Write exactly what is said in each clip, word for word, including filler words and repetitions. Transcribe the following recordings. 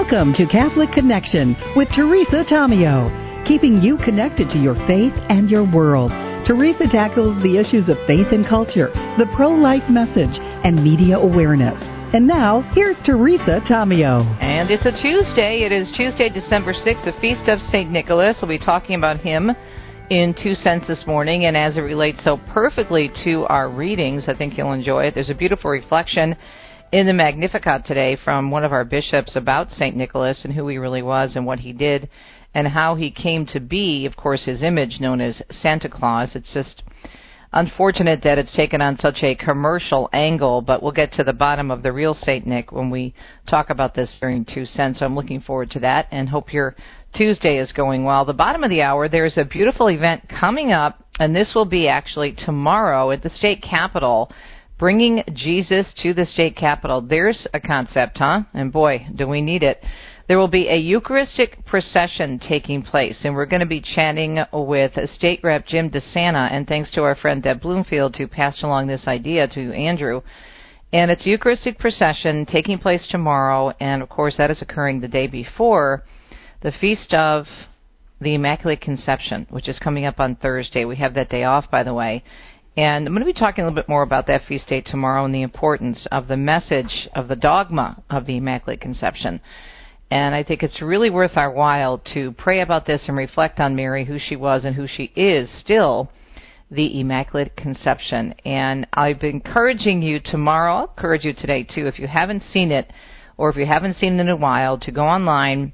Welcome to Catholic Connection with Teresa Tomeo, keeping you connected to your faith and your world. Teresa tackles the issues of faith and culture, the pro-life message, and media awareness. And now, here's Teresa Tomeo. And it's a Tuesday. It is Tuesday, December sixth, the Feast of Saint Nicholas. We'll be talking about him in Two Cents this morning, and as it relates so perfectly to our readings, I think you'll enjoy it. There's a beautiful reflection in the Magnificat today from one of our bishops about Saint Nicholas and who he really was and what he did and how he came to be, of course, his image known as Santa Claus. It's just unfortunate that it's taken on such a commercial angle, but we'll get to the bottom of the real Saint Nick when we talk about this during Two Cents. So I'm looking forward to that and hope your Tuesday is going well. The bottom of the hour, there's a beautiful event coming up, and this will be actually tomorrow at the state capitol. Bringing Jesus to the state capitol. There's a concept, huh? And boy, do we need it. There will be a Eucharistic procession taking place, and we're going to be chatting with State Rep Jim DeSanta, and thanks to our friend Deb Bloomfield who passed along this idea to Andrew. And it's a Eucharistic procession taking place tomorrow, and of course that is occurring the day before the Feast of the Immaculate Conception, which is coming up on Thursday. We have that day off, by the way. And I'm going to be talking a little bit more about that feast day tomorrow and the importance of the message of the dogma of the Immaculate Conception. And I think it's really worth our while to pray about this and reflect on Mary, who she was and who she is still, the Immaculate Conception. And I've been encouraging you tomorrow, I'll encourage you today too, if you haven't seen it or if you haven't seen it in a while, to go online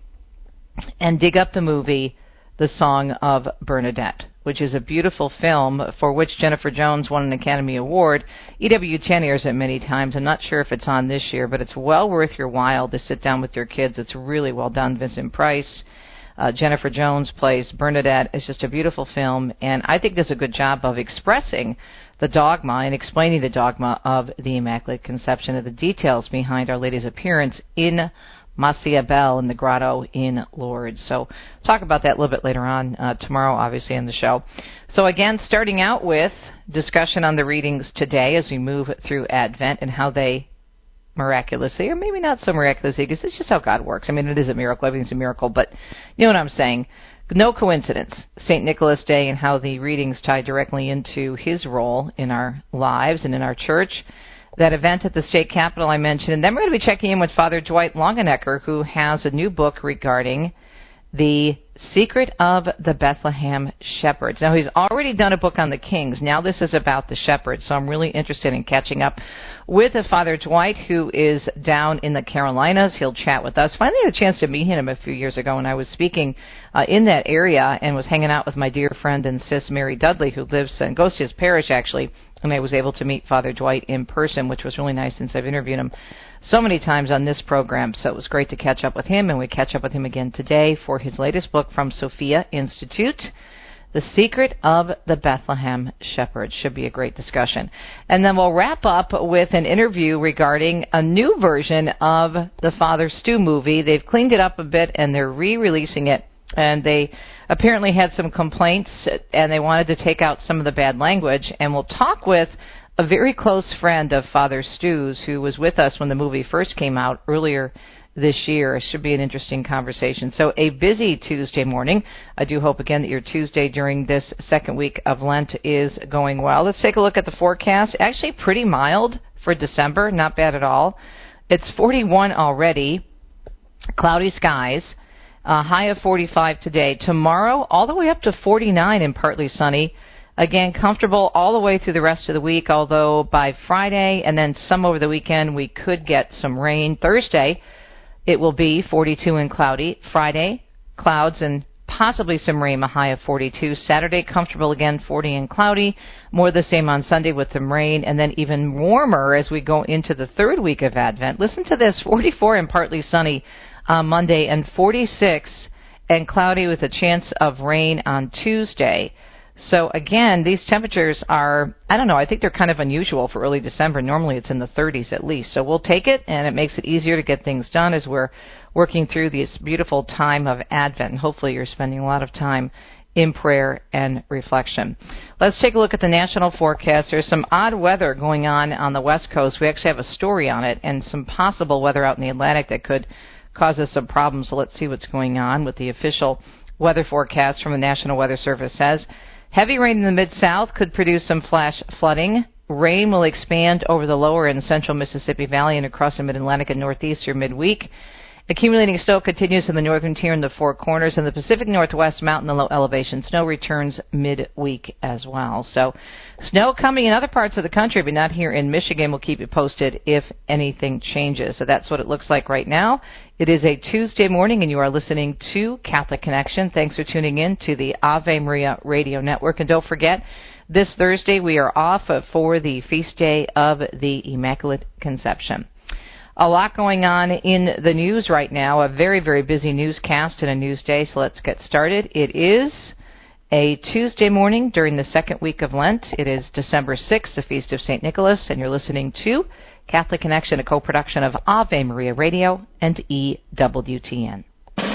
and dig up the movie The Song of Bernadette, which is a beautiful film for which Jennifer Jones won an Academy Award. E W ten airs it many times. I'm not sure if it's on this year, but it's well worth your while to sit down with your kids. It's really well done. Vincent Price, uh, Jennifer Jones plays Bernadette. It's just a beautiful film, and I think does a good job of expressing the dogma and explaining the dogma of the Immaculate Conception and the details behind Our Lady's appearance in Masia Bell in the grotto in Lourdes. So talk about that a little bit later on uh, tomorrow, obviously, in the show. So again, starting out with discussion on the readings today as we move through Advent and how they miraculously, or maybe not so miraculously, because it's just how God works. I mean, it is a miracle. Everything's a miracle, but you know what I'm saying. No coincidence. Saint Nicholas Day and how the readings tie directly into his role in our lives and in our church. That event at the state capitol I mentioned. And then we're going to be checking in with Father Dwight Longenecker, who has a new book regarding the secret of the Bethlehem shepherds. Now, he's already done a book on the kings. Now this is about the shepherds. So I'm really interested in catching up with Father Dwight, who is down in the Carolinas. He'll chat with us. Finally had a chance to meet him a few years ago when I was speaking uh, in that area and was hanging out with my dear friend and sis Mary Dudley, who lives and goes to his parish, actually. And I was able to meet Father Dwight in person, which was really nice since I've interviewed him so many times on this program. So it was great to catch up with him, and we catch up with him again today for his latest book from Sophia Institute, The Secret of the Bethlehem Shepherds. Should be a great discussion. And then we'll wrap up with an interview regarding a new version of the Father Stu movie. They've cleaned it up a bit, and they're re-releasing it. And they apparently had some complaints, and they wanted to take out some of the bad language. And we'll talk with a very close friend of Father Stu's, who was with us when the movie first came out earlier this year. It should be an interesting conversation. So a busy Tuesday morning. I do hope, again, that your Tuesday during this second week of Lent is going well. Let's take a look at the forecast. Actually pretty mild for December, not bad at all. It's forty-one already, cloudy skies. Uh, high of forty-five today. Tomorrow, all the way up to forty-nine and partly sunny. Again, comfortable all the way through the rest of the week, although by Friday and then some over the weekend, we could get some rain. Thursday, it will be forty-two and cloudy. Friday, clouds and possibly some rain, a high of forty-two. Saturday, comfortable again, forty and cloudy. More the same on Sunday with some rain, and then even warmer as we go into the third week of Advent. Listen to this, forty-four and partly sunny on Monday, and forty-six and cloudy with a chance of rain on Tuesday. So again, these temperatures are, I don't know, I think they're kind of unusual for early December. Normally it's in the thirties at least. So we'll take it, and it makes it easier to get things done as we're working through this beautiful time of Advent. And hopefully you're spending a lot of time in prayer and reflection. Let's take a look at the national forecast. There's some odd weather going on on the West Coast. We actually have a story on it, and some possible weather out in the Atlantic that could cause us some problems. So let's see what's going on with the official weather forecast from the National Weather Service says. Heavy rain in the Mid-South could produce some flash flooding. Rain will expand over the lower and central Mississippi Valley and across the Mid-Atlantic and Northeast through midweek. Accumulating snow continues in the northern tier and the Four Corners, and the Pacific Northwest mountain and low elevation snow returns midweek as well. So snow coming in other parts of the country, but not here in Michigan. We'll keep you posted if anything changes. So that's what it looks like right now. It is a Tuesday morning, and you are listening to Catholic Connection. Thanks for tuning in to the Ave Maria Radio Network. And don't forget, this Thursday we are off for the feast day of the Immaculate Conception. A lot going on in the news right now, a very, very busy newscast and a news day, so let's get started. It is a Tuesday morning during the second week of Lent. It is December sixth, the Feast of Saint Nicholas, and you're listening to Catholic Connection, a co-production of Ave Maria Radio and E W T N.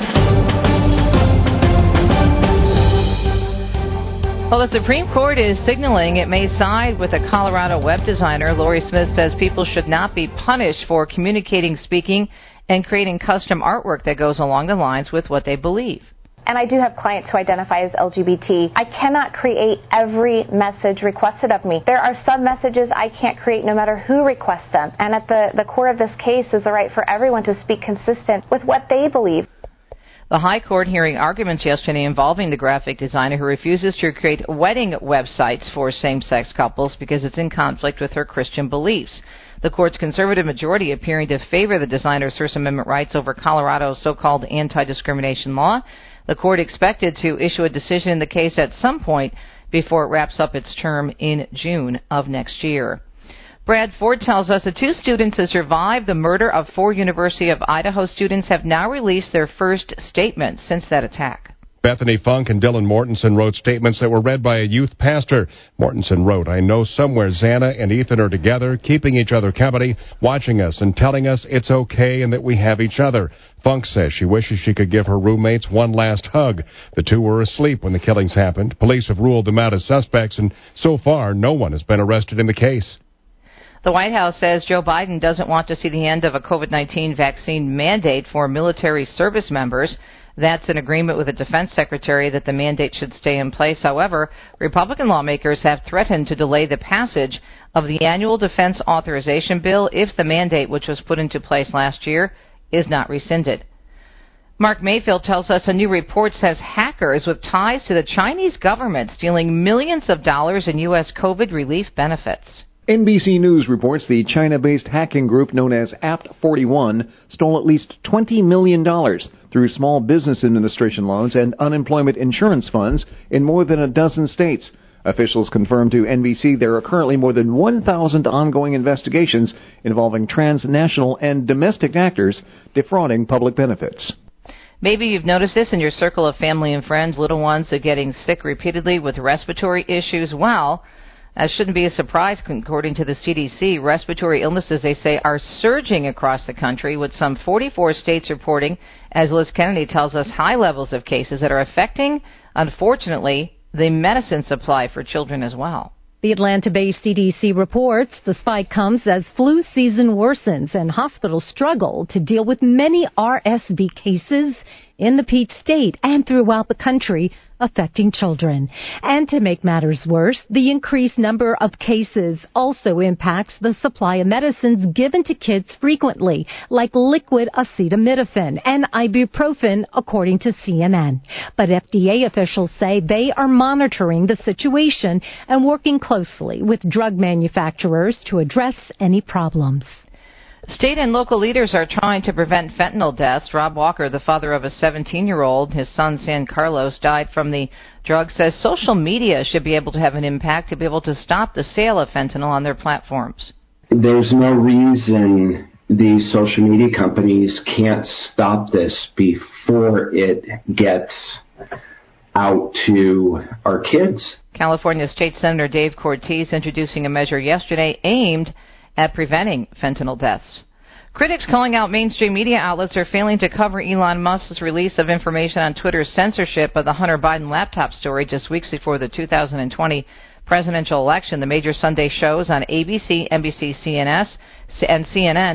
Well, the Supreme Court is signaling it may side with a Colorado web designer. Lori Smith says people should not be punished for communicating, speaking, and creating custom artwork that goes along the lines with what they believe. And I do have clients who identify as L G B T. I cannot create every message requested of me. There are some messages I can't create no matter who requests them. And at the, the core of this case is the right for everyone to speak consistent with what they believe. The High Court hearing arguments yesterday involving the graphic designer who refuses to create wedding websites for same-sex couples because it's in conflict with her Christian beliefs. The court's conservative majority appearing to favor the designer's First Amendment rights over Colorado's so-called anti-discrimination law. The court expected to issue a decision in the case at some point before it wraps up its term in June of next year. Brad Ford tells us that two students who survived the murder of four University of Idaho students have now released their first statements since that attack. Bethany Funk and Dylan Mortensen wrote statements that were read by a youth pastor. Mortensen wrote, "I know somewhere Xana and Ethan are together, keeping each other company, watching us and telling us it's okay and that we have each other." Funk says she wishes she could give her roommates one last hug. The two were asleep when the killings happened. Police have ruled them out as suspects, and so far no one has been arrested in the case. The White House says Joe Biden doesn't want to see the end of a COVID nineteen vaccine mandate for military service members. That's an agreement with the defense secretary that the mandate should stay in place. However, Republican lawmakers have threatened to delay the passage of the annual defense authorization bill if the mandate, which was put into place last year, is not rescinded. Mark Mayfield tells us a new report says hackers with ties to the Chinese government stealing millions of dollars in U S COVID relief benefits. N B C News reports the China-based hacking group known as Apt forty-one stole at least twenty million dollars through Small Business Administration loans and unemployment insurance funds in more than a dozen states. Officials confirmed to N B C there are currently more than one thousand ongoing investigations involving transnational and domestic actors defrauding public benefits. Maybe you've noticed this in your circle of family and friends, little ones are getting sick repeatedly with respiratory issues. Well, that shouldn't be a surprise, according to the C D C. Respiratory illnesses, they say, are surging across the country, with some forty-four states reporting, as Liz Kennedy tells us, high levels of cases that are affecting, unfortunately, the medicine supply for children as well. The Atlanta-based C D C reports the spike comes as flu season worsens and hospitals struggle to deal with many R S V cases in the Peach State and throughout the country affecting children. And to make matters worse, the increased number of cases also impacts the supply of medicines given to kids frequently, like liquid acetaminophen and ibuprofen, according to C N N. But F D A officials say they are monitoring the situation and working closely with drug manufacturers to address any problems. State and local leaders are trying to prevent fentanyl deaths. Rob Walker, the father of a seventeen-year-old, his son San Carlos, died from the drug, says social media should be able to have an impact to be able to stop the sale of fentanyl on their platforms. There's no reason these social media companies can't stop this before it gets out to our kids. California State Senator Dave Cortez introducing a measure yesterday aimed at preventing fentanyl deaths. Critics calling out mainstream media outlets are failing to cover Elon Musk's release of information on Twitter's censorship of the Hunter Biden laptop story just weeks before the two thousand twenty presidential election. The major Sunday shows on A B C, N B C, C N S, and C N N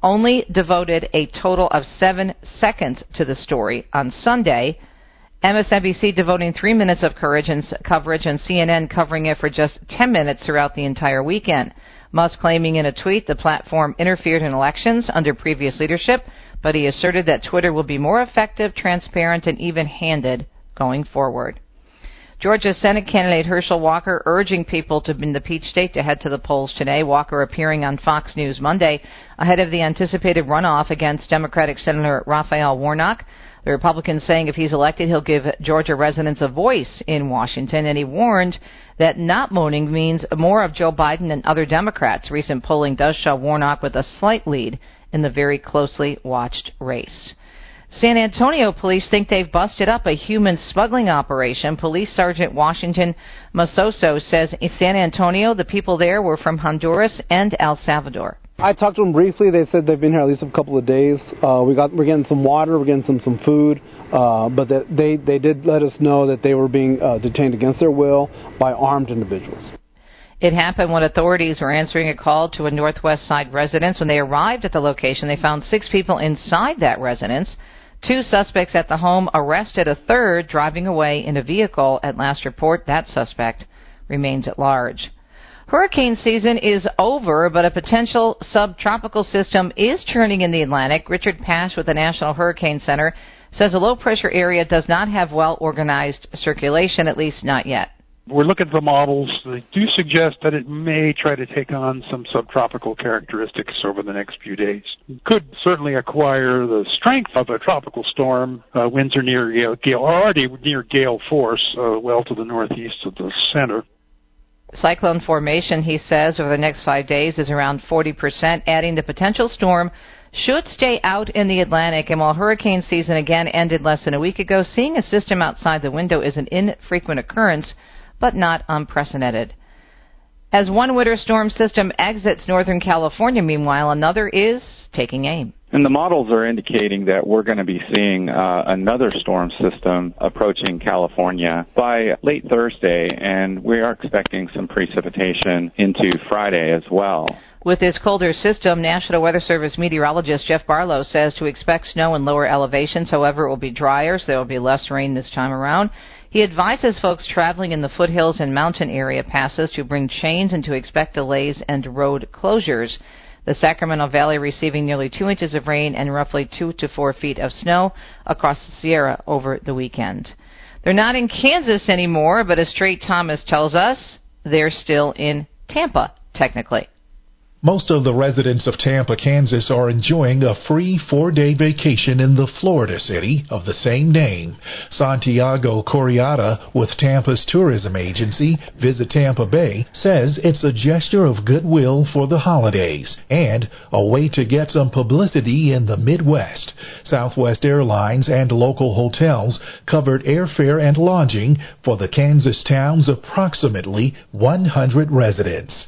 only devoted a total of seven seconds to the story on Sunday, M S N B C devoting three minutes of coverage and, coverage and C N N covering it for just ten minutes throughout the entire weekend. Musk claiming in a tweet the platform interfered in elections under previous leadership, but he asserted that Twitter will be more effective, transparent, and even-handed going forward. Georgia Senate candidate Herschel Walker urging people to in the Peach State to head to the polls today. Walker appearing on Fox News Monday ahead of the anticipated runoff against Democratic Senator Raphael Warnock. The Republican saying if he's elected, he'll give Georgia residents a voice in Washington, and he warned that not voting means more of Joe Biden and other Democrats. Recent polling does show Warnock with a slight lead in the very closely watched race. San Antonio police think they've busted up a human smuggling operation. Police Sergeant Washington Masoso says in San Antonio, the people there were from Honduras and El Salvador. I talked to them briefly. They said they've been here at least a couple of days. Uh, we got, we're getting some water, we're getting some, some food, uh, but that they, they did let us know that they were being uh, detained against their will by armed individuals. It happened when authorities were answering a call to a Northwest Side residence. When they arrived at the location, they found six people inside that residence. Two suspects at the home arrested a third driving away in a vehicle. At last report, that suspect remains at large. Hurricane season is over, but a potential subtropical system is churning in the Atlantic. Richard Pash with the National Hurricane Center says a low-pressure area does not have well-organized circulation, at least not yet. We're looking at the models. They do suggest that it may try to take on some subtropical characteristics over the next few days. It could certainly acquire the strength of a tropical storm. Uh, winds are near gale, gale, already near gale force, uh, well to the northeast of the center. Cyclone formation, he says, over the next five days is around forty percent, adding the potential storm should stay out in the Atlantic. And while hurricane season again ended less than a week ago, seeing a system outside the window is an infrequent occurrence, but not unprecedented. As one winter storm system exits Northern California, meanwhile, another is taking aim. And the models are indicating that we're going to be seeing uh, another storm system approaching California by late Thursday, and we are expecting some precipitation into Friday as well. With this colder system, National Weather Service meteorologist Jeff Barlow says to expect snow in lower elevations. However, it will be drier, so there will be less rain this time around. He advises folks traveling in the foothills and mountain area passes to bring chains and to expect delays and road closures. The Sacramento Valley receiving nearly two inches of rain and roughly two to four feet of snow across the Sierra over the weekend. They're not in Kansas anymore, but as Strait Thomas tells us, they're still in Tampa, technically. Most of the residents of Tampa, Kansas are enjoying a free four-day vacation in the Florida city of the same name. Santiago Corriata with Tampa's tourism agency, Visit Tampa Bay, says it's a gesture of goodwill for the holidays and a way to get some publicity in the Midwest. Southwest Airlines and local hotels covered airfare and lodging for the Kansas town's approximately one hundred residents.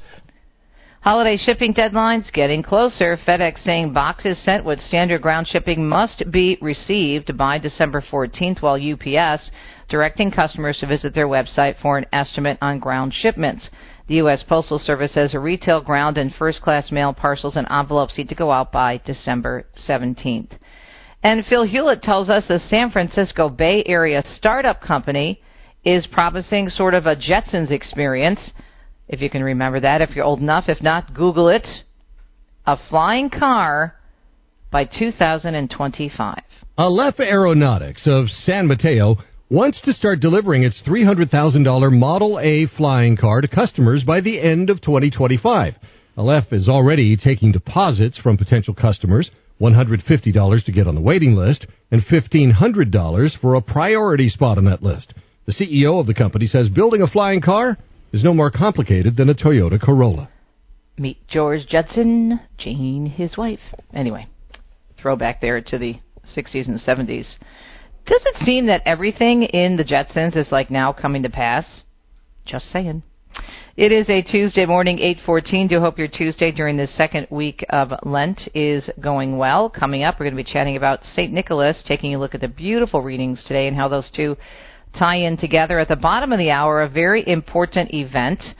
Holiday shipping deadlines getting closer. FedEx saying boxes sent with standard ground shipping must be received by December fourteenth, while U P S directing customers to visit their website for an estimate on ground shipments. The U S Postal Service says retail ground and first-class mail parcels and envelopes need to go out by December seventeenth. And Phil Hewlett tells us the San Francisco Bay Area startup company is promising sort of a Jetsons experience. If you can remember that, if you're old enough. If not, Google it. A flying car by two thousand twenty-five. Aleph Aeronautics of San Mateo wants to start delivering its three hundred thousand dollars Model A flying car to customers by the end of twenty twenty-five. Aleph is already taking deposits from potential customers, one hundred fifty dollars to get on the waiting list, and fifteen hundred dollars for a priority spot on that list. The C E O of the company says building a flying car is no more complicated than a Toyota Corolla. Meet George Jetson, Jane, his wife. Anyway, throwback there to the sixties and seventies. Does it seem that everything in the Jetsons is like now coming to pass? Just saying. It is a Tuesday morning, eight fourteen. Do hope your Tuesday during the second week of Lent is going well. Coming up, we're going to be chatting about Saint Nicholas, taking a look at the beautiful readings today and how those two tie in together. At the bottom of the hour, a very important event.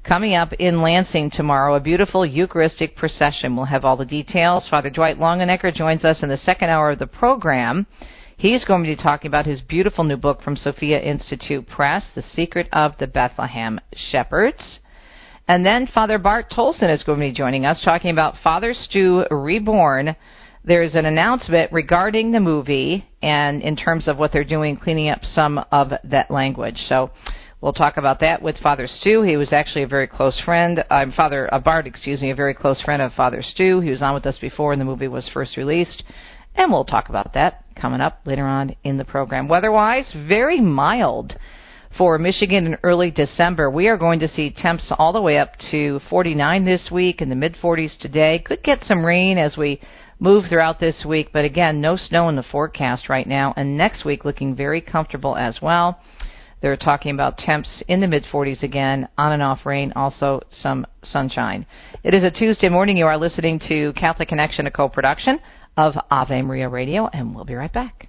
coming up in Lansing tomorrow, a beautiful Eucharistic procession. We'll have all the details. Father Dwight Longenecker joins us in the second hour of the program. He's going to be talking about his beautiful new book from Sophia Institute Press, The Secret of the Bethlehem Shepherds. And then Father Bart Tolson is going to be joining us, talking about Father Stu Reborn. There's an announcement regarding the movie and in terms of what they're doing, cleaning up some of that language. So we'll talk about that with Father Stu. He was actually a very close friend, uh, Father uh, Bart, excuse me, a very close friend of Father Stu. He was on with us before when the movie was first released. And we'll talk about that coming up later on in the program. Weather-wise, very mild for Michigan in early December. We are going to see temps all the way up to forty-nine this week, in the mid-forties today. Could get some rain as we move throughout this week, but again, no snow in the forecast right now. And next week looking very comfortable as well. They're talking about temps in the mid-forties again, on and off rain, also some sunshine. It is a Tuesday morning. You are listening to Catholic Connection, a co-production of Ave Maria Radio, and we'll be right back.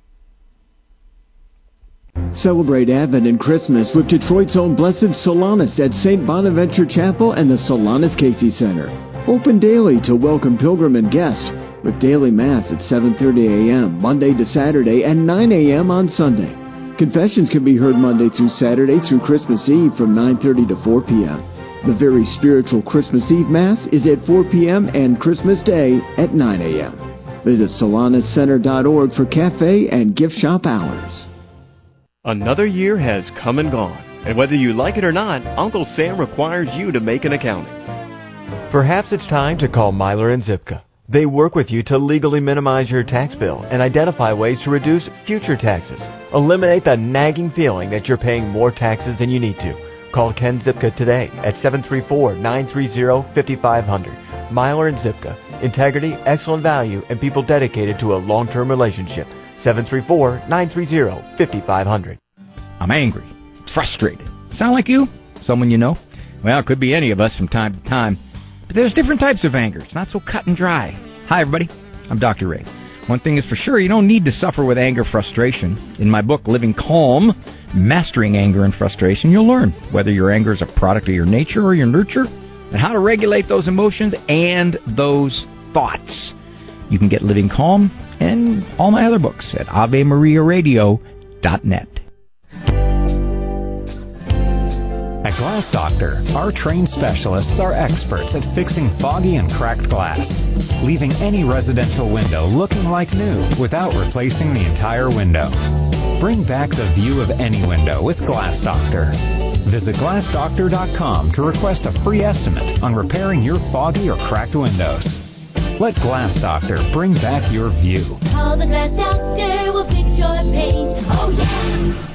Celebrate Advent and Christmas with Detroit's own Blessed Solanus at Saint Bonaventure Chapel and the Solanus Casey Center. Open daily to welcome pilgrim and guests with daily Mass at seven thirty a.m. Monday to Saturday and nine a.m. on Sunday. Confessions can be heard Monday through Saturday through Christmas Eve from nine thirty to four p.m. The very spiritual Christmas Eve Mass is at four p.m. and Christmas Day at nine a.m. Visit solanus center dot org for cafe and gift shop hours. Another year has come and gone, and whether you like it or not, Uncle Sam requires you to make an accounting. Perhaps it's time to call Myler and Zipka. They work with you to legally minimize your tax bill and identify ways to reduce future taxes. Eliminate the nagging feeling that you're paying more taxes than you need to. Call Ken Zipka today at seven three four, nine three zero, five five zero zero. Myler and Zipka. Integrity, excellent value, and people dedicated to a long-term relationship. seven three four, nine three zero, five five zero zero. I'm angry, frustrated. Sound like you? Someone you know? Well, it could be any of us from time to time. But there's different types of anger. It's not so cut and dry. Hi, everybody. I'm Doctor Ray. One thing is for sure, you don't need to suffer with anger frustration. In my book, Living Calm, Mastering Anger and Frustration, you'll learn whether your anger is a product of your nature or your nurture, and how to regulate those emotions and those thoughts. You can get Living Calm and all my other books at ave maria radio dot net. At Glass Doctor, our trained specialists are experts at fixing foggy and cracked glass, leaving any residential window looking like new without replacing the entire window. Bring back the view of any window with Glass Doctor. Visit glass doctor dot com to request a free estimate on repairing your foggy or cracked windows. Let Glass Doctor bring back your view. Call the Glass Doctor, we'll fix your paint. Oh, yeah!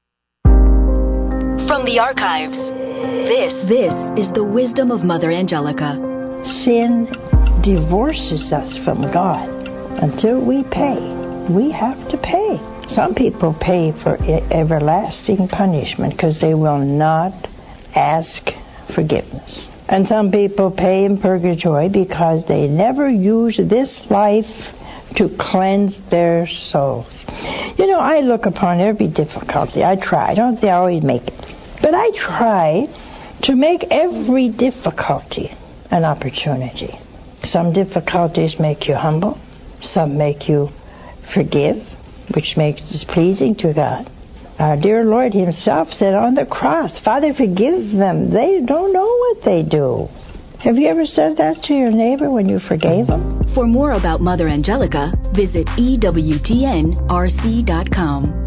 From the archives, this this is the wisdom of Mother Angelica. Sin divorces us from God. Until we pay, we have to pay. Some people pay for everlasting punishment because they will not ask forgiveness. And some people pay in purgatory because they never use this life to cleanse their souls. You know, I look upon every difficulty. I try. I don't say I always make it. But I try to make every difficulty an opportunity. Some difficulties make you humble. Some make you forgive, which makes us pleasing to God. Our dear Lord himself said on the cross, Father, forgive them. They don't know what they do. Have you ever said that to your neighbor when you forgave them? For more about Mother Angelica, visit E W T N R C dot com.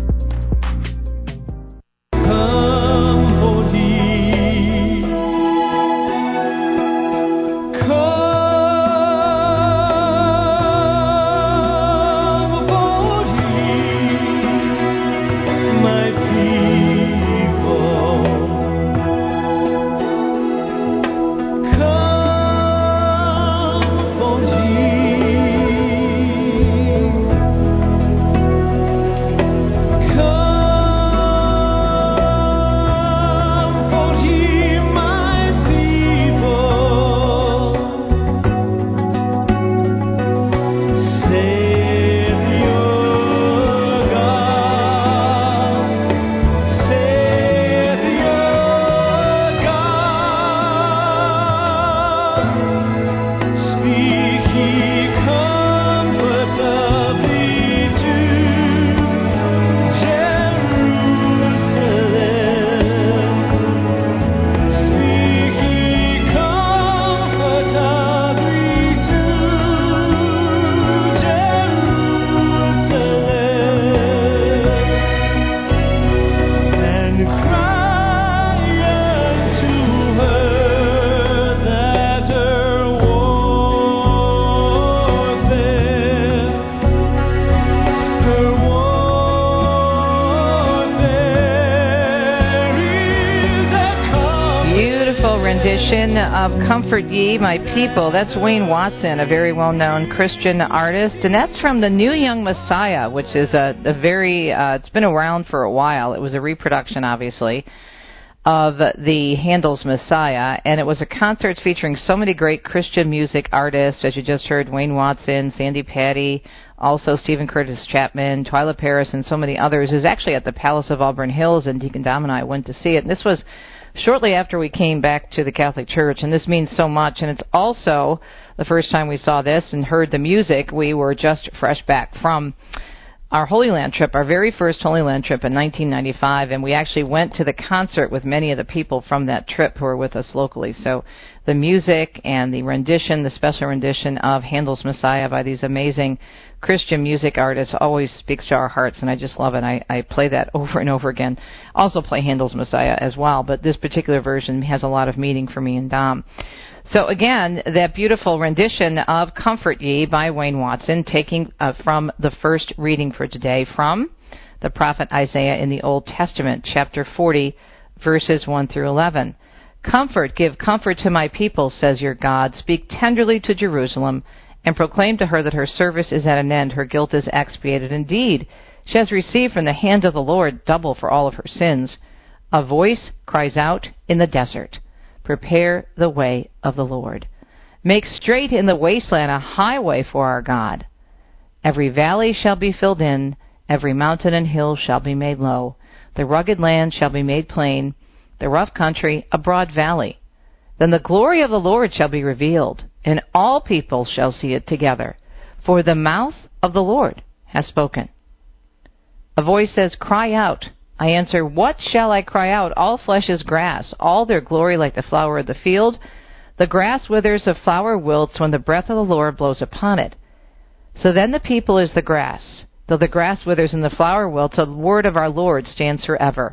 of Comfort Ye, My People. That's Wayne Watson, a very well-known Christian artist. And that's from the New Young Messiah, which is a, a very, uh, it's been around for a while. It was a reproduction, obviously, of the Handel's Messiah. And it was a concert featuring so many great Christian music artists, as you just heard, Wayne Watson, Sandy Patty, also Stephen Curtis Chapman, Twyla Paris, and so many others. It was actually at the Palace of Auburn Hills, and Deacon Dom and I went to see it. And this was shortly after we came back to the Catholic Church, and this means so much. And it's also the first time we saw this and heard the music. We were just fresh back from our Holy Land trip, our very first Holy Land trip in nineteen ninety-five, and we actually went to the concert with many of the people from that trip who were with us locally. So the music and the rendition, the special rendition of Handel's Messiah by these amazing Christian music artists always speaks to our hearts, and I just love it. I, I play that over and over again. Also play Handel's Messiah as well, but this particular version has a lot of meaning for me and Dom. So again, that beautiful rendition of Comfort Ye by Wayne Watson, taking uh, from the first reading for today from the prophet Isaiah in the Old Testament, chapter forty, verses one through eleven. Comfort, give comfort to my people, says your God. Speak tenderly to Jerusalem, and proclaim to her that her service is at an end, her guilt is expiated. Indeed, she has received from the hand of the Lord double for all of her sins. A voice cries out in the desert, prepare the way of the Lord. Make straight in the wasteland a highway for our God. Every valley shall be filled in, every mountain and hill shall be made low. The rugged land shall be made plain, the rough country a broad valley. Then the glory of the Lord shall be revealed, and all people shall see it together, for the mouth of the Lord has spoken. A voice says, cry out. I answer, what shall I cry out? All flesh is grass, all their glory like the flower of the field. The grass withers, the flower wilts, when the breath of the Lord blows upon it. So then the people is the grass. Though the grass withers and the flower wilts, the word of our Lord stands forever.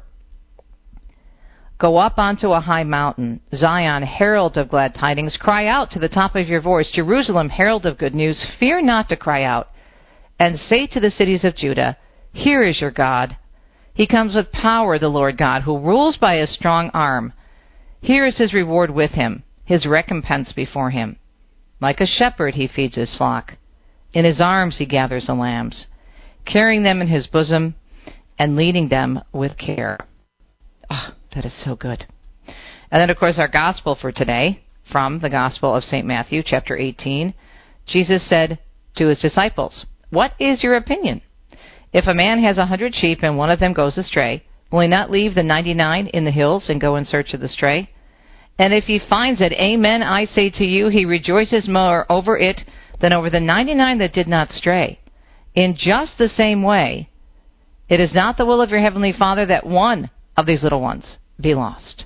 Go up onto a high mountain, Zion, herald of glad tidings. Cry out to the top of your voice, Jerusalem, herald of good news. Fear not to cry out, and say to the cities of Judah, here is your God. He comes with power, the Lord God, who rules by his strong arm. Here is his reward with him, his recompense before him. Like a shepherd he feeds his flock. In his arms he gathers the lambs, carrying them in his bosom and leading them with care. Oh, that is so good. And then, of course, our gospel for today, from the Gospel of Saint Matthew, chapter eighteen. Jesus said to his disciples, what is your opinion? If a man has a hundred sheep and one of them goes astray, will he not leave the ninety-nine in the hills and go in search of the stray? And if he finds it, amen, I say to you, he rejoices more over it than over the ninety-nine that did not stray. In just the same way, it is not the will of your heavenly Father that one of these little ones be lost.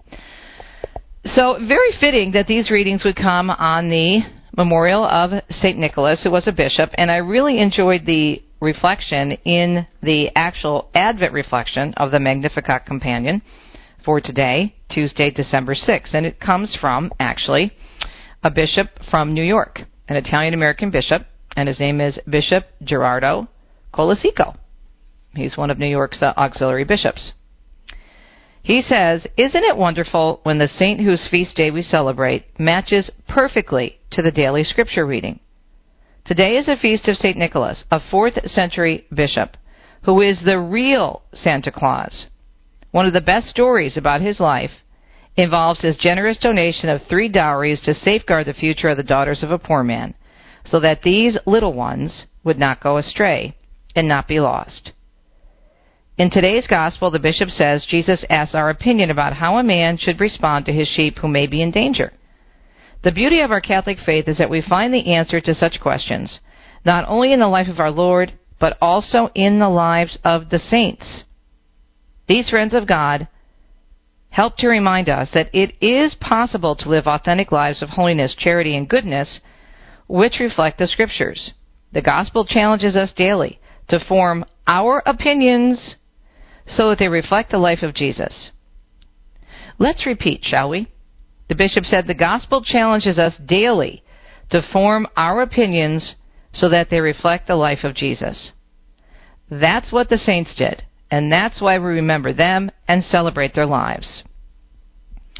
So very fitting that these readings would come on the memorial of Saint Nicholas, who was a bishop, and I really enjoyed the reflection in the actual Advent reflection of the Magnificat Companion for today, Tuesday, December sixth, and it comes from, actually, a bishop from New York, an Italian-American bishop, and his name is Bishop Gerardo Colasico. He's one of New York's uh, auxiliary bishops. He says, isn't it wonderful when the saint whose feast day we celebrate matches perfectly to the daily scripture reading? Today is a feast of Saint Nicholas, a fourth century bishop, who is the real Santa Claus. One of the best stories about his life involves his generous donation of three dowries to safeguard the future of the daughters of a poor man, so that these little ones would not go astray and not be lost. In today's gospel, the bishop says Jesus asks our opinion about how a man should respond to his sheep who may be in danger. The beauty of our Catholic faith is that we find the answer to such questions, not only in the life of our Lord, but also in the lives of the saints. These friends of God help to remind us that it is possible to live authentic lives of holiness, charity, and goodness, which reflect the Scriptures. The gospel challenges us daily to form our opinions so that they reflect the life of Jesus. Let's repeat, shall we? The bishop said the gospel challenges us daily to form our opinions so that they reflect the life of Jesus. That's what the saints did, and that's why we remember them and celebrate their lives.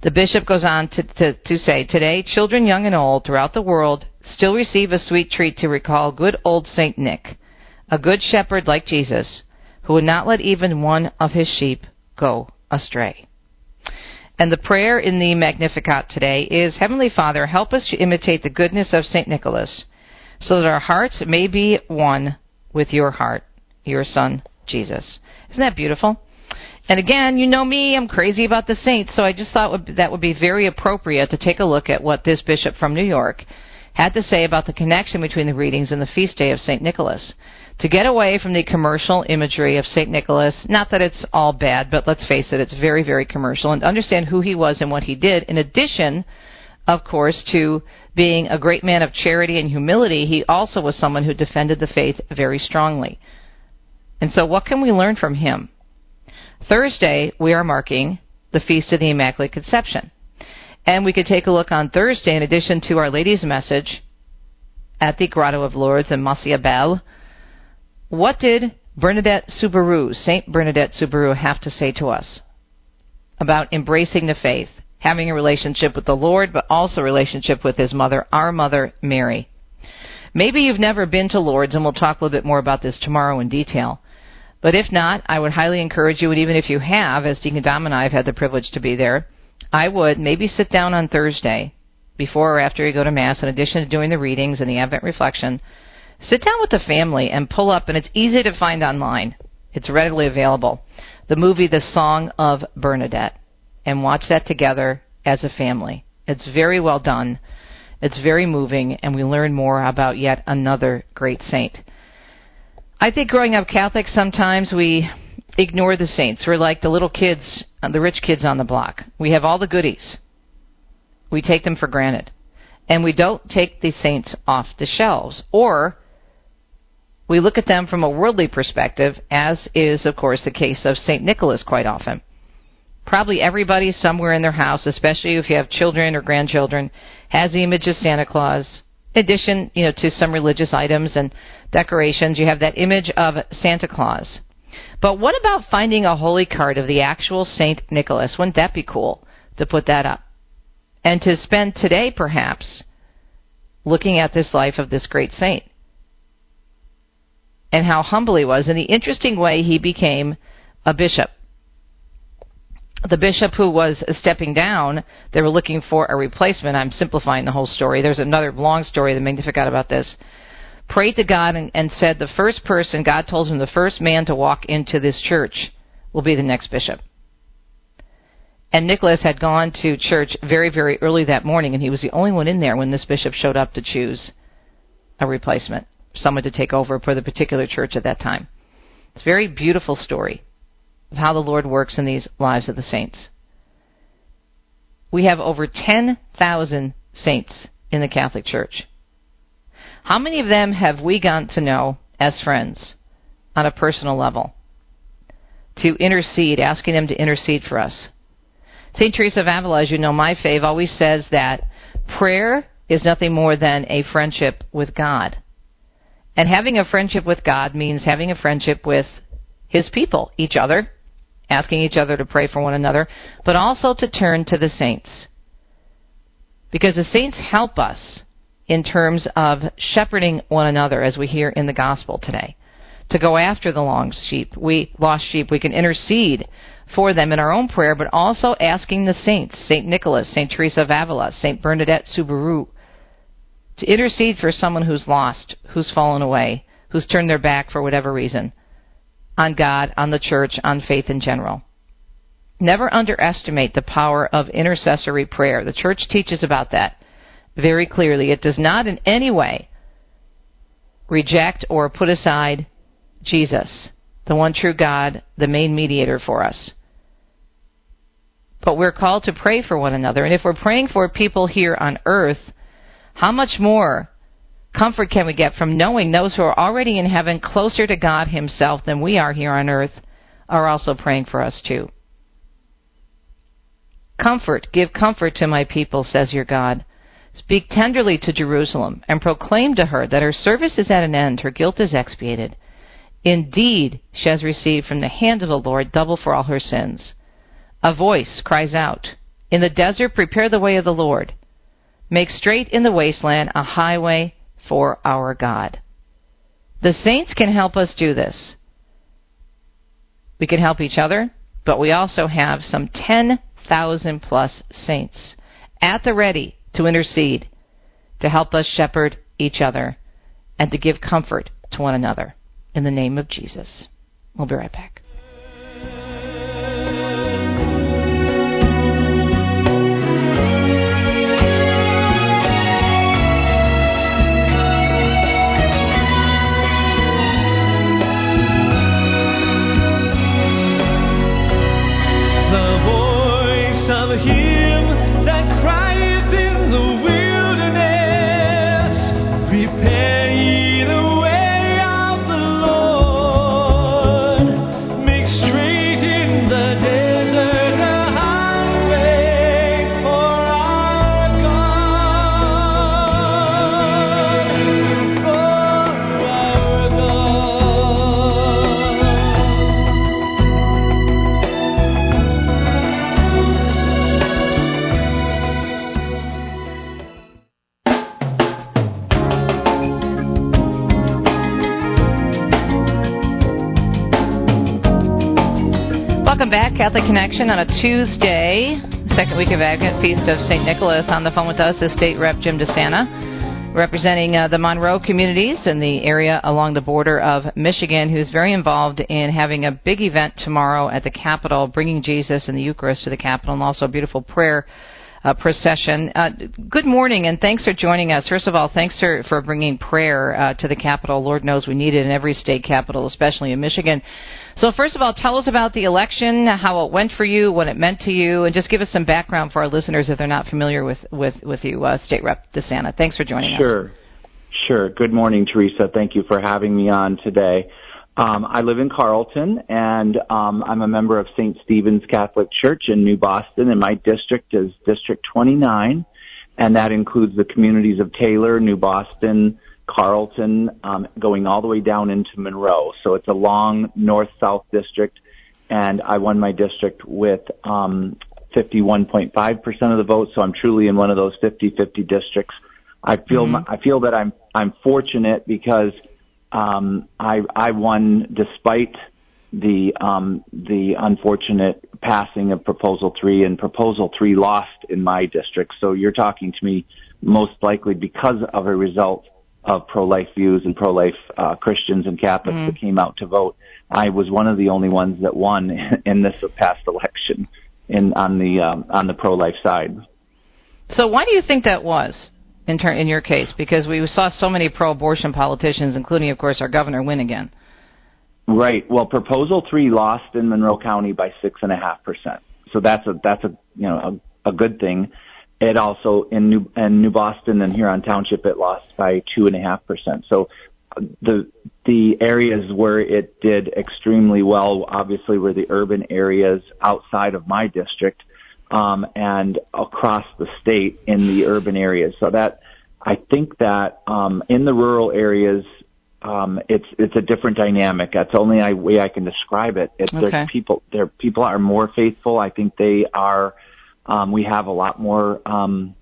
The bishop goes on to, to, to say, today, children young and old throughout the world still receive a sweet treat to recall good old Saint Nick, a good shepherd like Jesus, who would not let even one of his sheep go astray. And the prayer in the Magnificat today is, Heavenly Father, help us to imitate the goodness of Saint Nicholas, so that our hearts may be one with your heart, your Son, Jesus. Isn't that beautiful? And again, you know me, I'm crazy about the saints, so I just thought would, that would be very appropriate to take a look at what this bishop from New York had to say about the connection between the readings and the feast day of Saint Nicholas. To get away from the commercial imagery of Saint Nicholas, not that it's all bad, but let's face it, it's very, very commercial, and understand who he was and what he did. In addition, of course, to being a great man of charity and humility, he also was someone who defended the faith very strongly. And so what can we learn from him? Thursday, we are marking the Feast of the Immaculate Conception. And we could take a look on Thursday, in addition to Our Lady's message at the Grotto of Lourdes in Massiabel. What did Bernadette Soubirous, Saint Bernadette Soubirous, have to say to us about embracing the faith, having a relationship with the Lord, but also a relationship with his mother, our mother, Mary? Maybe you've never been to Lourdes, and we'll talk a little bit more about this tomorrow in detail. But if not, I would highly encourage you, and even if you have, as Deacon Dom and I have had the privilege to be there, I would maybe sit down on Thursday, before or after you go to Mass, in addition to doing the readings and the Advent reflection, sit down with the family and pull up, and it's easy to find online. It's readily available. The movie The Song of Bernadette, and watch that together as a family. It's very well done. It's very moving, and we learn more about yet another great saint. I think growing up Catholic, sometimes we ignore the saints. We're like the little kids, the rich kids on the block. We have all the goodies. We take them for granted. And we don't take the saints off the shelves. Or we look at them from a worldly perspective, as is, of course, the case of Saint Nicholas quite often. Probably everybody somewhere in their house, especially if you have children or grandchildren, has the image of Santa Claus. In addition, you know, to some religious items and decorations, you have that image of Santa Claus. But what about finding a holy card of the actual Saint Nicholas? Wouldn't that be cool to put that up? And to spend today, perhaps, looking at this life of this great saint and how humble he was, and the interesting way he became a bishop. The bishop who was stepping down, they were looking for a replacement. I'm simplifying the whole story. There's another long story, the Magnificat, about this. Prayed to God and, and said the first person, God told him the first man to walk into this church will be the next bishop. And Nicholas had gone to church very, very early that morning, and he was the only one in there when this bishop showed up to choose a replacement, someone to take over for the particular church at that time. It's a very beautiful story of how the Lord works in these lives of the saints. We have over ten thousand saints in the Catholic Church. How many of them have we gotten to know as friends on a personal level? To intercede, asking them to intercede for us. Saint Teresa of Avila, as you know, my fave, always says that prayer is nothing more than a friendship with God. And having a friendship with God means having a friendship with his people, each other, asking each other to pray for one another, but also to turn to the saints. Because the saints help us in terms of shepherding one another, as we hear in the gospel today. To go after the long sheep, we lost sheep, we can intercede for them in our own prayer, but also asking the saints, Saint Nicholas, Saint Teresa of Avila, Saint Bernadette Soubirous, to intercede for someone who's lost, who's fallen away, who's turned their back for whatever reason, on God, on the church, on faith in general. Never underestimate the power of intercessory prayer. The church teaches about that very clearly. It does not in any way reject or put aside Jesus, the one true God, the main mediator for us. But we're called to pray for one another. And if we're praying for people here on earth, how much more comfort can we get from knowing those who are already in heaven, closer to God himself than we are here on earth, are also praying for us too? Comfort, give comfort to my people, says your God. Speak tenderly to Jerusalem, and proclaim to her that her service is at an end, her guilt is expiated. Indeed, she has received from the hand of the Lord double for all her sins. A voice cries out In the desert, prepare the way of the Lord. Make straight in the wasteland a highway for our God. The saints can help us do this. We can help each other, but we also have some ten thousand plus saints at the ready to intercede, to help us shepherd each other, and to give comfort to one another. In the name of Jesus. We'll be right back. Him that crieth in the wilderness, prepare ye the way of the Lord, make straight in the desert a highway for our God, for our Welcome back, Catholic Connection on a Tuesday, second week of Advent, Feast of Saint Nicholas. On the phone with us is State Rep Jim DeSanta, representing uh, the Monroe communities in the area along the border of Michigan, who's very involved in having a big event tomorrow at the Capitol, bringing Jesus and the Eucharist to the Capitol, and also a beautiful prayer uh, procession. Uh, good morning, and thanks for joining us. First of all, thanks for, for bringing prayer uh, to the Capitol. Lord knows we need it in every state capital, especially in Michigan. So first of all, tell us about the election, how it went for you, what it meant to you, and just give us some background for our listeners if they're not familiar with, with, with you, uh, State Rep DeSanta. Thanks for joining sure. us. Sure. Good morning, Teresa. Thank you for having me on today. Um, I live in Carlton, and um, I'm a member of Saint Stephen's Catholic Church in New Boston, and my district is District twenty-nine, and that includes the communities of Taylor, New Boston, Carlton, um, going all the way down into Monroe. So it's a long north-south district, and I won my district with um, fifty-one point five percent of the vote, so I'm truly in one of those fifty-fifty districts. I feel mm-hmm. I feel that I'm I'm fortunate because um, I I won despite the um, the unfortunate passing of Proposal three, and Proposal three lost in my district. So you're talking to me most likely because of a result of pro-life views and pro-life uh, Christians and Catholics mm. that came out to vote. I was one of the only ones that won in this past election in on the um, on the pro-life side. So why do you think that was in turn in your case? Because we saw so many pro-abortion politicians, including, of course, our governor, win again. Right. Well, Proposal three lost in Monroe County by six and a half percent. So that's a that's a you know a, a good thing. It also, in New, in New Boston and Huron Township, it lost by two point five percent. So the the areas where it did extremely well, obviously, were the urban areas outside of my district um, and across the state in the urban areas. So that I think that um, in the rural areas, um, it's it's a different dynamic. That's the only way I can describe it. It okay. There's people, there people are more faithful. I think they are. Um, we have a lot more um,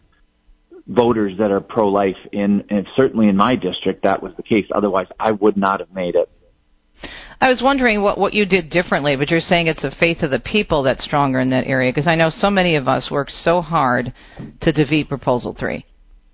voters that are pro-life in, and certainly in my district that was the case. Otherwise, I would not have made it. I was wondering what, what you did differently, but you're saying it's the faith of the people that's stronger in that area, because I know so many of us worked so hard to defeat Proposal three.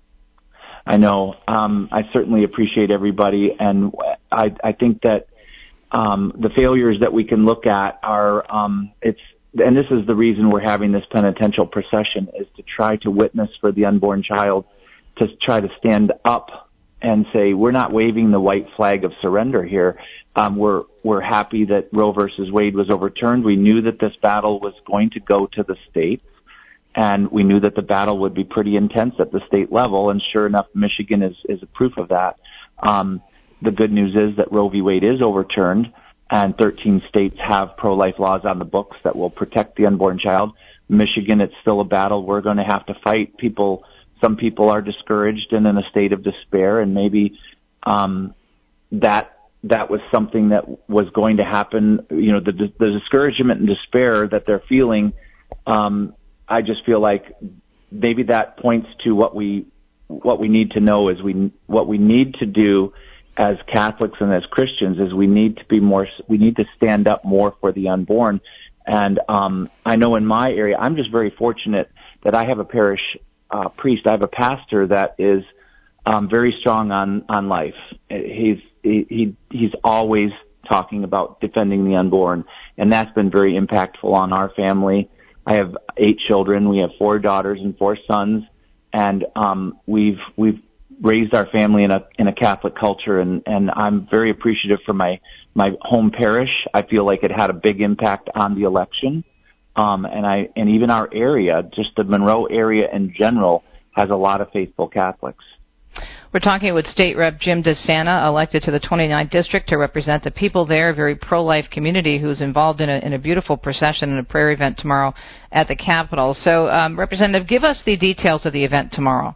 I know. Um, I certainly appreciate everybody, and I, I think that um, the failures that we can look at are um, it's. And this is the reason we're having this penitential procession, is to try to witness for the unborn child, to try to stand up and say, we're not waving the white flag of surrender here. Um, we're, we're happy that Roe versus Wade was overturned. We knew that this battle was going to go to the states, and we knew that the battle would be pretty intense at the state level. And sure enough, Michigan is, is a proof of that. Um, the good news is that Roe v. Wade is overturned, and thirteen states have pro-life laws on the books that will protect the unborn child. Michigan, it's still a battle we're going to have to fight. People, some people are discouraged and in a state of despair, and maybe um, that that was something that was going to happen. You know, the, the discouragement and despair that they're feeling, um, I just feel like maybe that points to what we what we need to know is we what we need to do as Catholics and as Christians is we need to be more we need to stand up more for the unborn. And um, I know in my area, I'm just very fortunate that I have a parish uh, priest. I have a pastor that is um, very strong on on life. He's he, he he's always talking about defending the unborn, and that's been very impactful on our family. I have eight children. We have four daughters and four sons, and um, we've we've raised our family in a in a Catholic culture, and, and I'm very appreciative for my my home parish. I feel like it had a big impact on the election, um, and I and even our area, just the Monroe area in general, has a lot of faithful Catholics. We're talking with State Rep Jim DeSanta, elected to the twenty-ninth District to represent the people there, a very pro-life community who's involved in a, in a beautiful procession and a prayer event tomorrow at the Capitol. So, um, Representative, give us the details of the event tomorrow.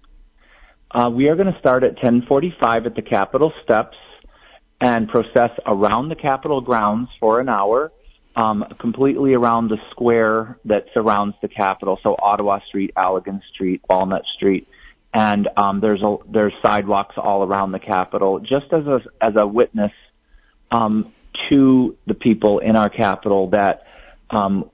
Uh, we are going to start at ten forty-five at the Capitol steps and process around the Capitol grounds for an hour, um, completely around the square that surrounds the Capitol, so Ottawa Street, Allegan Street, Walnut Street. And um, there's a, there's sidewalks all around the Capitol, just as a as a witness um, to the people in our Capitol that um,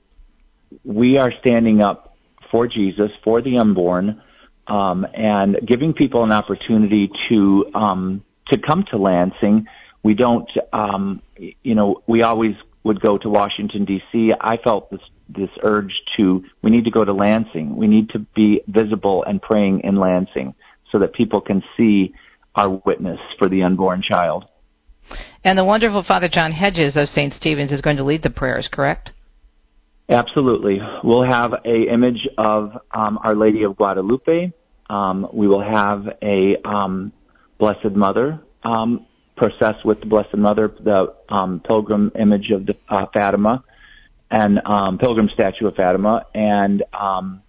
we are standing up for Jesus, for the unborn, um, and giving people an opportunity to um, to come to Lansing. We don't, um, you know, we always would go to Washington, D C I felt this this urge to, we need to go to Lansing. We need to be visible and praying in Lansing so that people can see our witness for the unborn child. And the wonderful Father John Hedges of Saint Stephen's is going to lead the prayers, correct? Absolutely. We'll have a image of um, Our Lady of Guadalupe. Um, we will have a um, Blessed Mother um, process with the Blessed Mother, the um, pilgrim image of the, uh, Fatima, and um, pilgrim statue of Fatima, and um,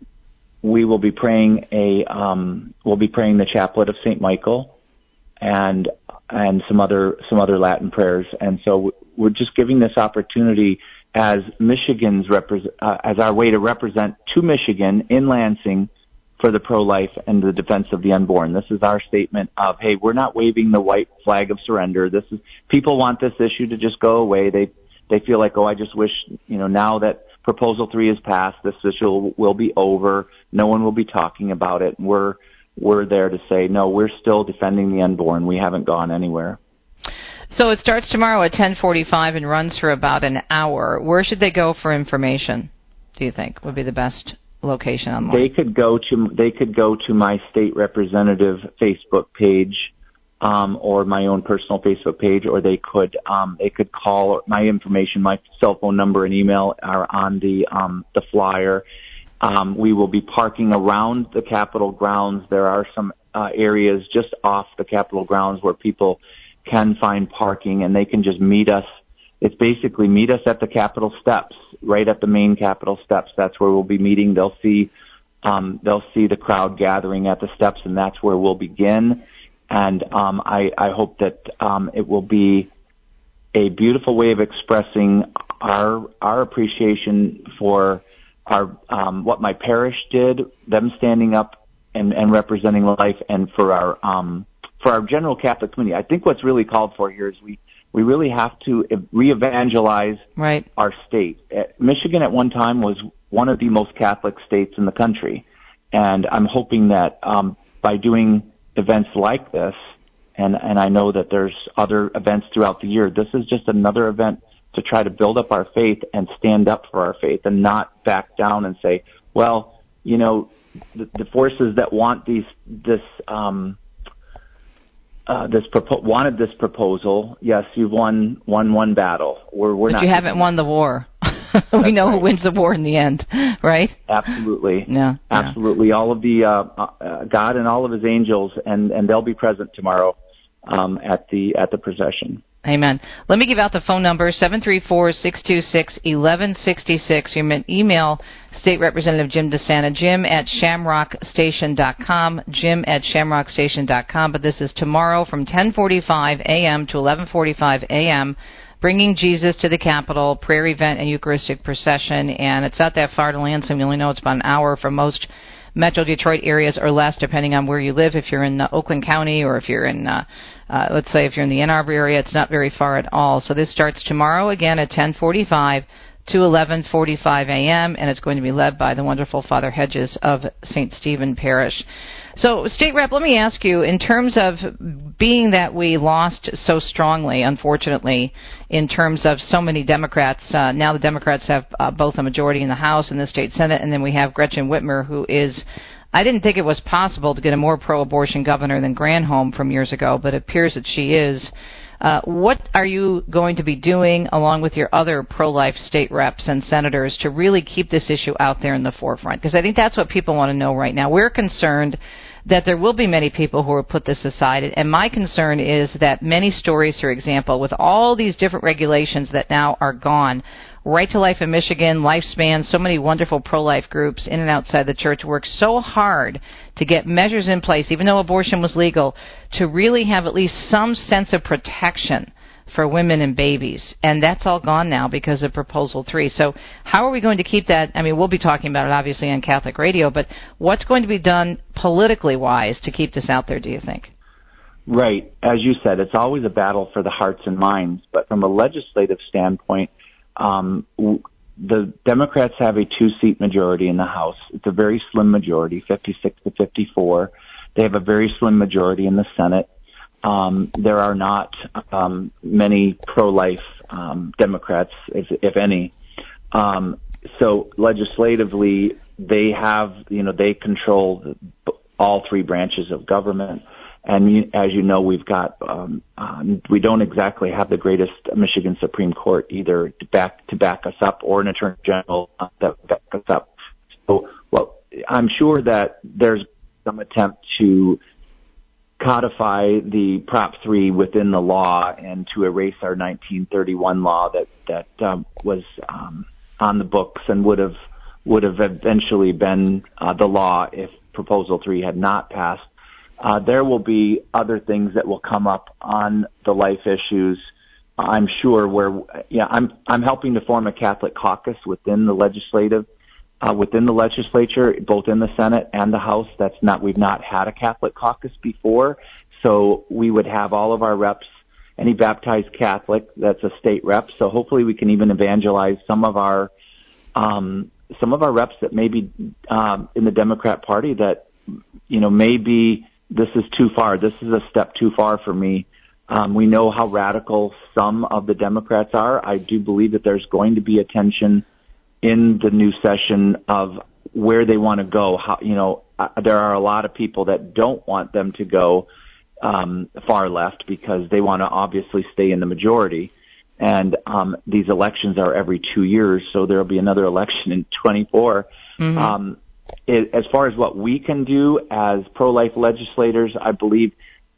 we will be praying a um, we'll be praying the chaplet of Saint Michael, and and some other some other Latin prayers. And so we're just giving this opportunity as Michigan's repre- uh, as our way to represent to Michigan in Lansing for the pro-life and the defense of the unborn. This is our statement of, hey, we're not waving the white flag of surrender. This is, people want this issue to just go away. They They feel like, oh, I just wish, you know, now that Proposal three is passed, this issue will be over. No one will be talking about it. We're we're there to say, no, we're still defending the unborn. We haven't gone anywhere. So it starts tomorrow at ten forty-five and runs for about an hour. Where should they go for information, do you think, would be the best location online? They could go to they could go to my state representative Facebook page. Um, or my own personal Facebook page, or they could um, they could call. My information, my cell phone number and email are on the um, the flyer. Um, we will be parking around the Capitol grounds. There are some uh, areas just off the Capitol grounds where people can find parking, and they can just meet us. It's basically meet us at the Capitol steps, right at the main Capitol steps. That's where we'll be meeting. They'll see um, they'll see the crowd gathering at the steps, and that's where we'll begin. And um, I, I hope that um, it will be a beautiful way of expressing our our appreciation for our um, what my parish did, them standing up and, and representing life, and for our um, for our general Catholic community. I think what's really called for here is we, we really have to re-evangelize right. our state. Michigan at one time was one of the most Catholic states in the country, and I'm hoping that um, by doing events like this, and, and I know that there's other events throughout the year, this is just another event to try to build up our faith and stand up for our faith and not back down and say, well, you know, the, the forces that want these, this, um, uh, this propo- wanted this proposal, yes, you've won, won one battle. We're, we're but not. you haven't won the war. we know right. who wins the war in the end, right? Absolutely. Yeah. Absolutely. Yeah. All of the, uh, uh, God and all of his angels, and, and they'll be present tomorrow, um, at the, at the procession. Amen. Let me give out the phone number, seven three four, six two six, one one six six. You can email State Representative Jim DeSanta, Jim at shamrock station dot com, Jim at shamrock station dot com. But this is tomorrow from ten forty-five a.m. to eleven forty-five a.m., Bringing Jesus to the Capitol, prayer event and Eucharistic procession. And it's not that far to Lansing. We only know it's about an hour from most Metro Detroit areas or less, depending on where you live. If you're in uh, Oakland County or if you're in, uh, uh, let's say, if you're in the Ann Arbor area, it's not very far at all. So this starts tomorrow again at ten forty-five to eleven forty-five a.m., and it's going to be led by the wonderful Father Hedges of Saint Stephen Parish. So, State Rep, let me ask you, in terms of being that we lost so strongly, unfortunately, in terms of so many Democrats, uh, now the Democrats have uh, both a majority in the House and the State Senate, and then we have Gretchen Whitmer, who is, I didn't think it was possible to get a more pro-abortion governor than Granholm from years ago, but it appears that she is. Uh, what are you going to be doing, along with your other pro-life state reps and senators, to really keep this issue out there in the forefront? Because I think that's what people want to know right now. We're concerned that there will be many people who will put this aside, and my concern is that many stories, for example, with all these different regulations that now are gone, Right to Life in Michigan, Lifespan, so many wonderful pro-life groups in and outside the church work so hard to get measures in place, even though abortion was legal, to really have at least some sense of protection for women and babies. And that's all gone now because of Proposal three. So how are we going to keep that? I mean, we'll be talking about it, obviously, on Catholic Radio, but what's going to be done politically-wise to keep this out there, do you think? Right. As you said, it's always a battle for the hearts and minds. But from a legislative standpoint, Um, the Democrats have a two-seat majority in the House. It's a very slim majority, fifty-six to fifty-four. They have a very slim majority in the Senate. Um, there are not um, many pro-life um, Democrats, if, if any. Um, so legislatively, they have, you know, they control all three branches of government. And you, as you know, we've got, um, um, we don't exactly have the greatest Michigan Supreme Court either to back, to back us up, or an Attorney General uh, that back us up. So, well, I'm sure that there's some attempt to codify the Prop three within the law and to erase our nineteen thirty-one law that, that, um, was, um, on the books and would have, would have eventually been, uh, the law if Proposal three had not passed. Uh, there will be other things that will come up on the life issues, I'm sure, where, yeah, I'm, I'm helping to form a Catholic caucus within the legislative, uh, within the legislature, both in the Senate and the House. That's not, we've not had a Catholic caucus before. So we would have all of our reps, any baptized Catholic that's a state rep. So hopefully we can even evangelize some of our, um, some of our reps that may be, um, in the Democrat Party that, you know, maybe, this is too far. This is a step too far for me. Um, we know how radical some of the Democrats are. I do believe that there's going to be a tension in the new session of where they want to go. How, you know, uh, there are a lot of people that don't want them to go um, far left because they want to obviously stay in the majority. And um, these elections are every two years, so there will be another election in twenty-four. Mm-hmm. Um, It, as far as what we can do as pro-life legislators, I believe,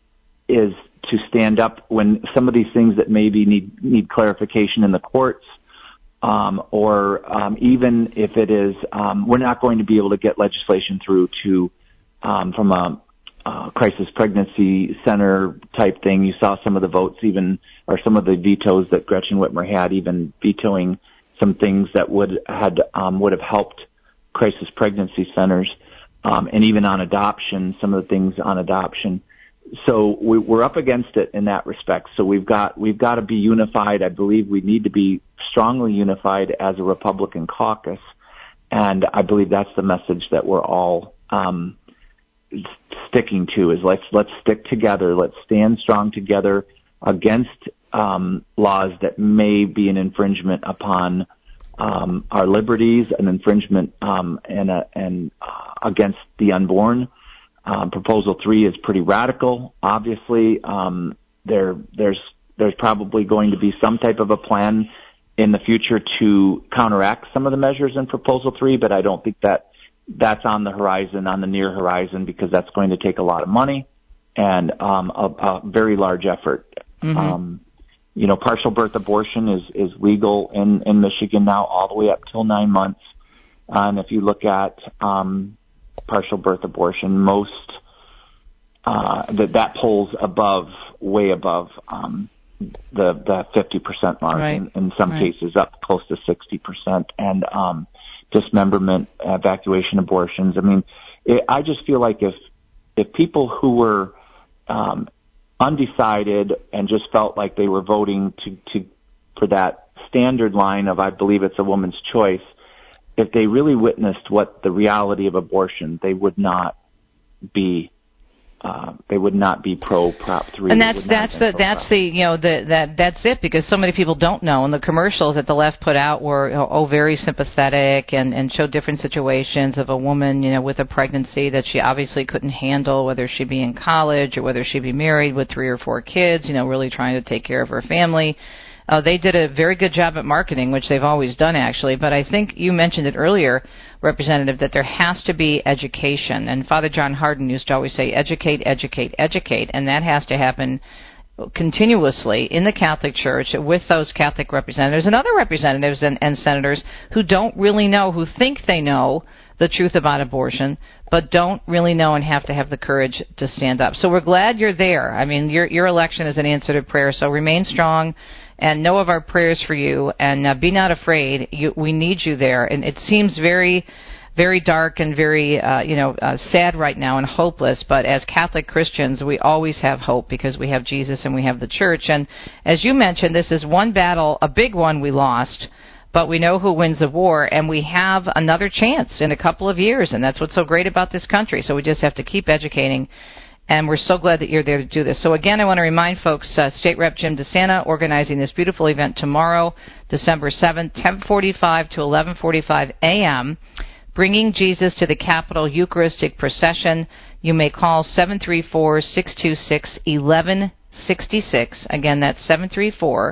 is to stand up when some of these things that maybe need need clarification in the courts, um, or um, even if it is, um, we're not going to be able to get legislation through to um, from a, a crisis pregnancy center type thing. You saw some of the votes, even or some of the vetoes that Gretchen Whitmer had, even vetoing some things that would had um, would have helped crisis pregnancy centers, um, and even on adoption, some of the things on adoption. So we, we're up against it in that respect. So we've got we've got to be unified. I believe we need to be strongly unified as a Republican caucus, and I believe that's the message that we're all um, sticking to. Is let's let's stick together. Let's stand strong together against um, laws that may be an infringement upon Um, our liberties, an infringement um, and, uh, and uh, against the unborn. Um, Proposal three is pretty radical. Obviously, um, there there's there's probably going to be some type of a plan in the future to counteract some of the measures in Proposal three, but I don't think that that's on the horizon, on the near horizon, because that's going to take a lot of money and um, a, a very large effort. Mm-hmm. Um, You know, partial birth abortion is, is legal in, in Michigan now all the way up till nine months. Uh, and if you look at um, partial birth abortion, most uh, that that polls above, way above um, the the fifty percent mark, right. in, in some right. cases up close to sixty percent, and um, dismemberment, evacuation abortions. I mean, it, I just feel like if if people who were um, undecided and just felt like they were voting to, to for that standard line of I believe it's a woman's choice, if they really witnessed what the reality of abortion, they would not be uh, they would not be pro Prop three. And that's that's the that's the you know the that that's it, because so many people don't know. And the commercials that the left put out were oh very sympathetic and and showed different situations of a woman you know with a pregnancy that she obviously couldn't handle, whether she be in college or whether she be married with three or four kids, you know really trying to take care of her family. Uh, they did a very good job at marketing, which they've always done, actually. But I think you mentioned it earlier, Representative, that there has to be education. And Father John Hardin used to always say, educate, educate, educate. And that has to happen continuously in the Catholic Church with those Catholic representatives and other representatives and, and senators who don't really know, who think they know the truth about abortion, but don't really know and have to have the courage to stand up. So we're glad you're there. I mean, your your election is an answer to prayer, so remain strong. And know of our prayers for you, and uh, be not afraid. You, we need you there. And it seems very, very dark and very, uh, you know, uh, sad right now and hopeless. But as Catholic Christians, we always have hope because we have Jesus and we have the Church. And as you mentioned, this is one battle, a big one we lost, but we know who wins the war, and we have another chance in a couple of years. And that's what's so great about this country. So we just have to keep educating. And we're so glad that you're there to do this. So, again, I want to remind folks, uh, State Rep Jim DeSanta organizing this beautiful event tomorrow, December seventh, ten forty-five to eleven forty-five a.m., Bringing Jesus to the Capitol Eucharistic Procession. You may call seven three four, six two six, one one six six. Again, that's seven three four,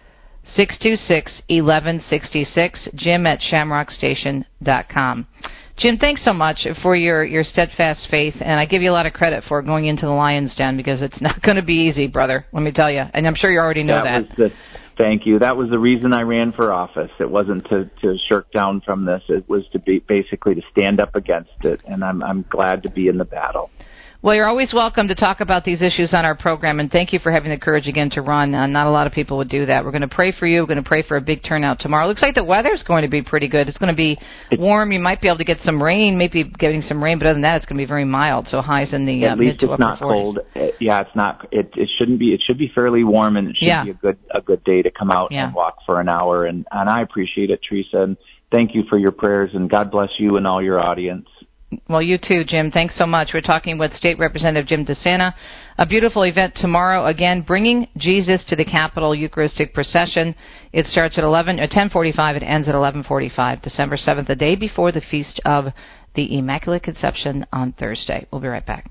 six two six, one one six six, Jim at shamrock station dot com. Jim, thanks so much for your, your steadfast faith, and I give you a lot of credit for going into the Lion's Den because it's not going to be easy, brother, let me tell you, and I'm sure you already know that. that. Was the, thank you. That was the reason I ran for office. It wasn't to, to shirk down from this. It was to be basically to stand up against it, and I'm I'm glad to be in the battle. Well, you're always welcome to talk about these issues on our program, and thank you for having the courage again to run. Uh, not a lot of people would do that. We're going to pray for you. We're going to pray for a big turnout tomorrow. Looks like the weather's going to be pretty good. It's going to be warm. You might be able to get some rain, maybe getting some rain, but other than that, it's going to be very mild. So highs in the uh, At least mid to it's upper not forties. cold. It, yeah, it's not. It, it shouldn't be. It should be fairly warm, and it should yeah. be a good a good day to come out yeah. and walk for an hour. And and I appreciate it, Teresa. And thank you for your prayers, and God bless you and all your audience. Well, you too, Jim. Thanks so much. We're talking with State Representative Jim DeSanta. A beautiful event tomorrow. Again, Bringing Jesus to the Capitol Eucharistic Procession. It starts at eleven, at ten forty-five. It ends at eleven forty-five. December seventh, the day before the Feast of the Immaculate Conception on Thursday. We'll be right back.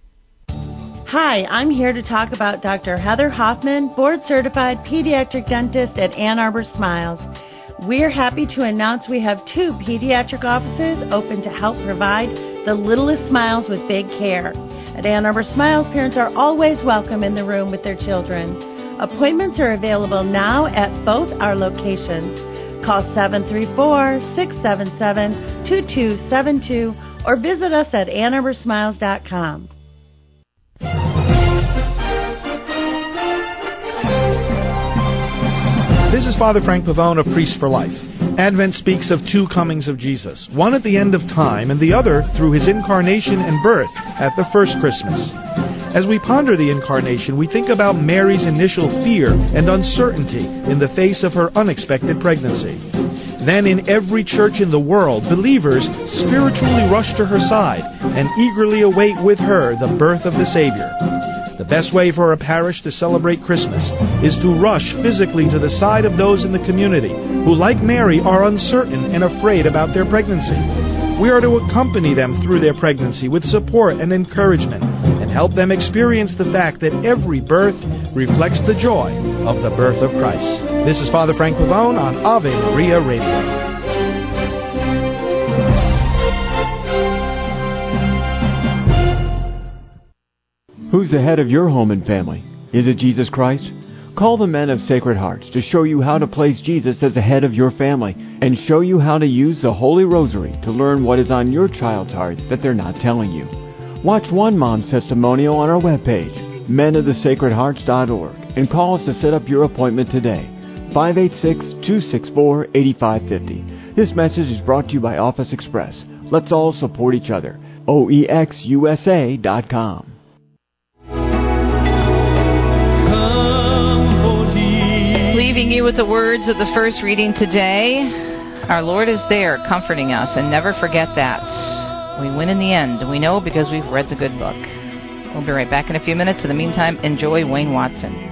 Hi, I'm here to talk about Doctor Heather Hoffman, board-certified pediatric dentist at Ann Arbor Smiles. We're happy to announce we have two pediatric offices open to help provide the littlest smiles with big care. At Ann Arbor Smiles, parents are always welcome in the room with their children. Appointments are available now at both our locations. Call seven three four, six seven seven, two two seven two or visit us at ann arbor smiles dot com. This is Father Frank Pavone of Priests for Life. Advent speaks of two comings of Jesus, one at the end of time and the other through his incarnation and birth at the first Christmas. As we ponder the incarnation, we think about Mary's initial fear and uncertainty in the face of her unexpected pregnancy. Then in every church in the world, believers spiritually rush to her side and eagerly await with her the birth of the Savior. The best way for a parish to celebrate Christmas is to rush physically to the side of those in the community who, like Mary, are uncertain and afraid about their pregnancy. We are to accompany them through their pregnancy with support and encouragement and help them experience the fact that every birth reflects the joy of the birth of Christ. This is Father Frank Pavone on Ave Maria Radio. Who's the head of your home and family? Is it Jesus Christ? Call the men of Sacred Hearts to show you how to place Jesus as the head of your family and show you how to use the Holy Rosary to learn what is on your child's heart that they're not telling you. Watch one mom's testimonial on our webpage, men of the sacred hearts dot org, and call us to set up your appointment today. five eight six, two six four, eight five five zero. This message is brought to you by Office Express. Let's all support each other. O E X U S A dot com. Leaving you with the words of the first reading today. Our Lord is there comforting us, and never forget that. We win in the end. We know because we've read the good book. We'll be right back in a few minutes. In the meantime, enjoy Wayne Watson.